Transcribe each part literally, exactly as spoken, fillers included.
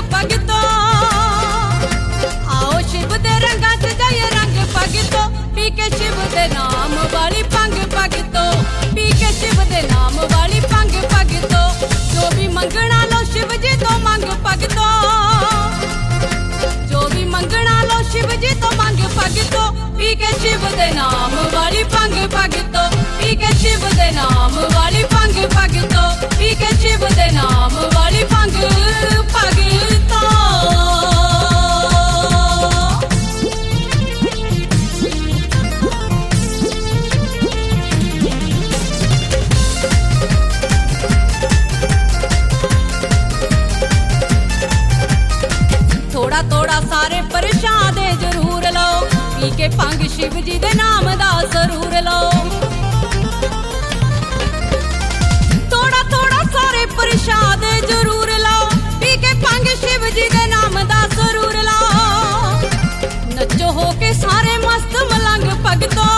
भगतो आओ शिव दे रंगा च जाइए रंग भगतो पी के शिव दे नाम वाली भंग भगतो पी के शिव दे नाम वाली भंग भगतो जो भी मंगना लो शिव जी तो मंग भगतो जो भी मंगना लो शिव जी तो मंग भगतो पी के शिव दे नाम वाली भंग भगतो पी के शिव दे नाम वाली भंग भगतो पी के शिव दे नाम वाली भंग भगतो थोड़ा थोड़ा सारे प्रसाद जरूर लो पी के भंग शिव जी दे नाम दा जरूर लो थोड़ा थोड़ा सारे प्रसाद जरूर लो पी के भंग शिव जी दे नाम दा जरूर लो नचो हो के सारे मस्त मलंग भगतो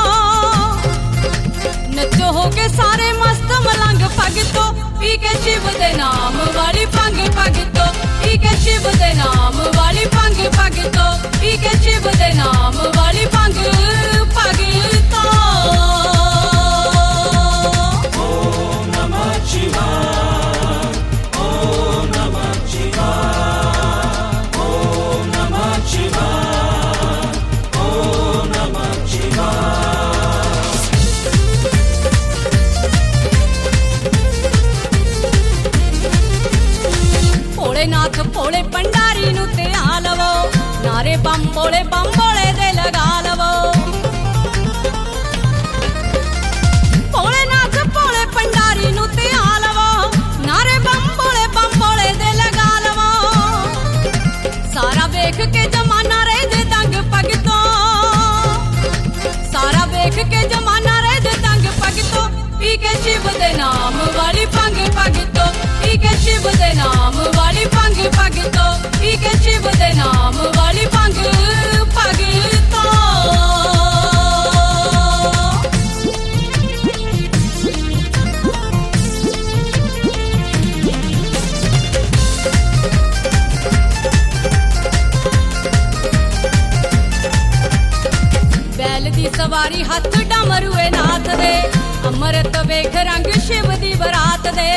नचो हो के सारे मस्त मलंग भगतो पी के शिव दे नाम वाली भंग भगतो पी के शिव दे नाम वाली भंग भगतो पी के शिव दे नाम वाली भंग भगतो ओम नमः शिवाय ओम नमः शिवाय ओम नमः शिवाय ओम नमः शिवाय भोलेनाथ भोले भंडारी नू ते आ लवो नारे बम भोले बम भोले दे लगा लवो भोलेनाथ भोले भंडारी नू ते आ लवो नारे बम भोले बम भोले दे लगा लवो सारा वेख के जमाना रह दे दंग भगतो सारा वेख के जमाना रह दे दंग भगतो पी के शिव दे नाम वाली भंग भगतो पी के शिव दे नाम वाली भंग भगतो पी के शिव दे नाम वाली भंग भगतो बैल दी सवारी हथ डमरुए नाथ दे अमृत वेख रंग शिव दी बरात दे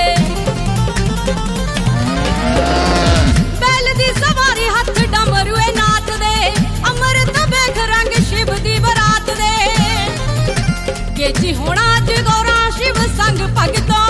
बैल दी सवारी हथ डमरुए नाथ दे अमृत वेख रंग शिव दी बरात दे गेजी होना जगौरा शिव संग भगतो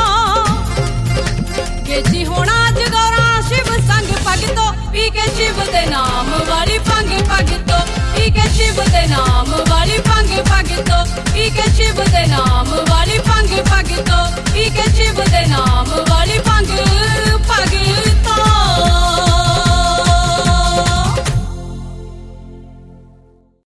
गेजी होना जगौरा शिव संग भगतो पी के शिव दे नाम वाली भंग भगतो पी के शिव दे नाम वाली भंग भगतो पी के शिव दे नाम वाली भंग भगतो पी के शिव दे नाम वाली भंग भगतो